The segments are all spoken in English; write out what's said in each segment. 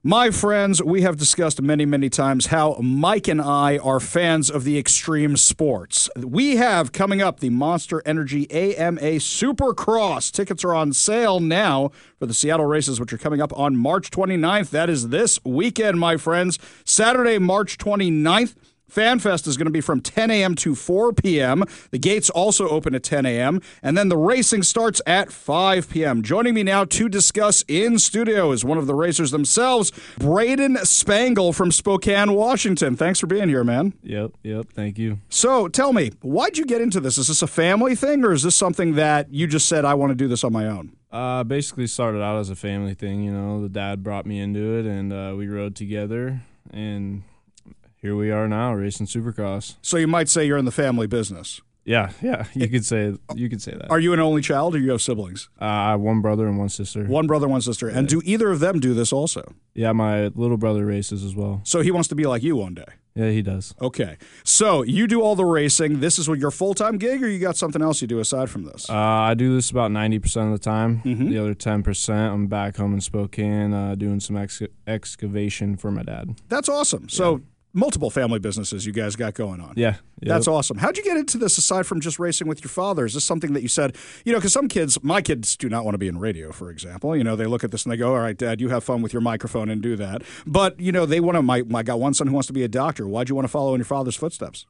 My friends, we have discussed many, many times how Mike and I are fans of the extreme sports. We have coming up the Monster Energy AMA Supercross. Tickets are on sale now for the Seattle races, which are coming up on March 29th. That is this weekend, my friends. Saturday, March 29th. FanFest is going to be from 10 a.m. to 4 p.m. The gates also open at 10 a.m. And then the racing starts at 5 p.m. Joining me now to discuss in studio is one of the racers themselves, Braden Spangle from Spokane, Washington. Thanks for being here, man. Yep. Thank you. So tell me, why'd you get into this? Is this a family thing, or is this something that you just said, I want to do this on my own? Basically started out as a family thing. The dad brought me into it, and we rode together, and here we are now, racing Supercross. So you might say you're in the family business. Yeah, you could say that. Are you an only child, or you have siblings? I have one brother and one sister. One brother, one sister. And do either of them do this also? Yeah, my little brother races as well. So he wants to be like you one day? Yeah, he does. Okay. So you do all the racing. This is your full-time gig, or you got something else you do aside from this? I do this about 90% of the time. Mm-hmm. The other 10%, I'm back home in Spokane doing some excavation for my dad. That's awesome. So multiple family businesses you guys got going on. Yeah. Yep. That's awesome. How'd you get into this aside from just racing with your father? Is this something that you said, because some kids, my kids do not want to be in radio, for example. They look at this and they go, all right, Dad, you have fun with your microphone and do that. But, they want to, I got one son who wants to be a doctor. Why'd you want to follow in your father's footsteps?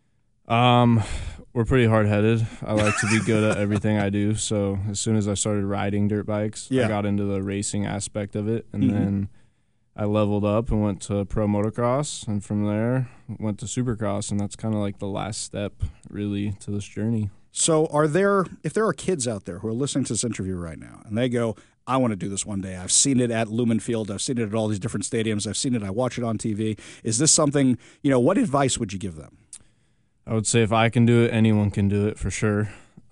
We're pretty hard-headed. I like to be good at everything I do. So as soon as I started riding dirt bikes, I got into the racing aspect of it. And then I leveled up and went to pro motocross, and from there went to Supercross, and that's kind of like the last step, really, to this journey. So if there are kids out there who are listening to this interview right now, and they go, I want to do this one day. I've seen it at Lumen Field. I've seen it at all these different stadiums. I've seen it. I watch it on TV. Is this something, what advice would you give them? I would say if I can do it, anyone can do it for sure.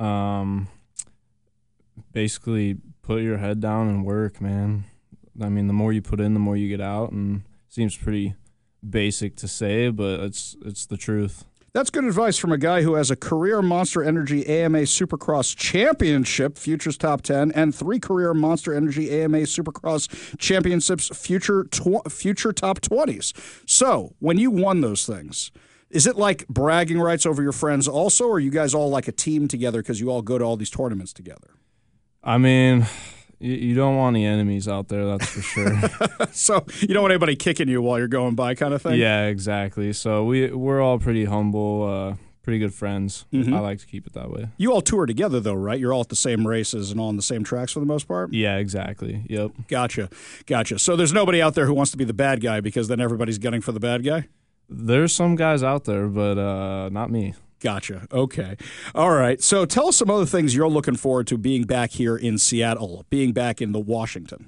Basically, put your head down and work, man. I mean, the more you put in, the more you get out, and it seems pretty basic to say, but it's the truth. That's good advice from a guy who has a career Monster Energy AMA Supercross Championship, Futures Top 10, and 3 career Monster Energy AMA Supercross Championships, Future Top 20s. So, when you won those things, is it like bragging rights over your friends also, or are you guys all like a team together because you all go to all these tournaments together? I mean, you don't want any enemies out there, that's for sure. So you don't want anybody kicking you while you're going by kind of thing? Yeah, exactly. So we're all pretty humble, pretty good friends. I like to keep it that way. You all tour together, though, right? You're all at the same races and all on the same tracks for the most part? Yeah, exactly. Yep. Gotcha. So there's nobody out there who wants to be the bad guy because then everybody's gunning for the bad guy? There's some guys out there, but not me. Gotcha. Okay. All right. So tell us some other things you're looking forward to being back here in Seattle, being back in the Washington.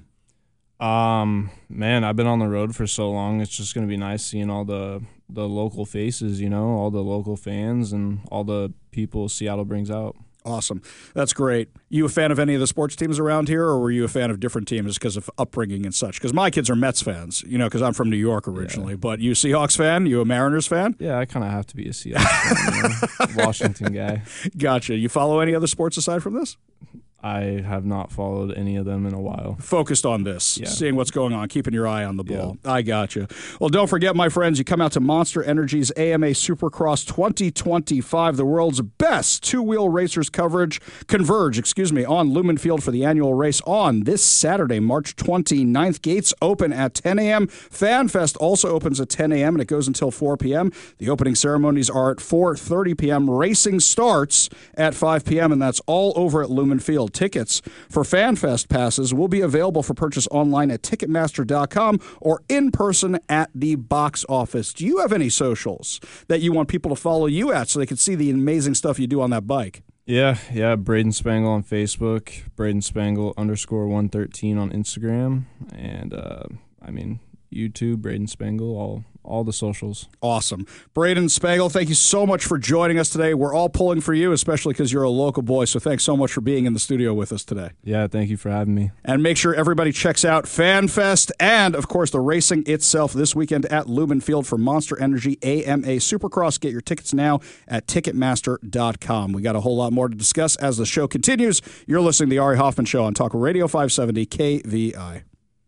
Man, I've been on the road for so long. It's just going to be nice seeing all the local faces, all the local fans and all the people Seattle brings out. Awesome. That's great. You a fan of any of the sports teams around here, or were you a fan of different teams because of upbringing and such? Because my kids are Mets fans, because I'm from New York originally. Yeah. But you a Seahawks fan? You a Mariners fan? Yeah, I kind of have to be a Seahawks fan, Washington guy. Gotcha. You follow any other sports aside from this? I have not followed any of them in a while. Focused on this, seeing what's going on, keeping your eye on the ball. Yeah. I gotcha. Well, don't forget, my friends, you come out to Monster Energy's AMA Supercross 2025, the world's best two-wheel racers converge on Lumen Field for the annual race on this Saturday, March 29th. Gates open at 10 a.m. FanFest also opens at 10 a.m., and it goes until 4 p.m. The opening ceremonies are at 4:30 p.m. Racing starts at 5 p.m., and that's all over at Lumen Field. Tickets for FanFest passes will be available for purchase online at Ticketmaster.com or in person at the box office. Do you have any socials that you want people to follow you at so they can see the amazing stuff you do on that bike? Yeah, Braden Spangle on Facebook, Braden Spangle _113 on Instagram, and YouTube, Braden Spangle, all the socials. Awesome. Braden Spangle, thank you so much for joining us today. We're all pulling for you, especially because you're a local boy, so thanks so much for being in the studio with us today. Yeah, thank you for having me. And make sure everybody checks out FanFest and, of course, the racing itself this weekend at Lumen Field for Monster Energy AMA Supercross. Get your tickets now at Ticketmaster.com. We got a whole lot more to discuss as the show continues. You're listening to the Ari Hoffman Show on Talk Radio 570 KVI.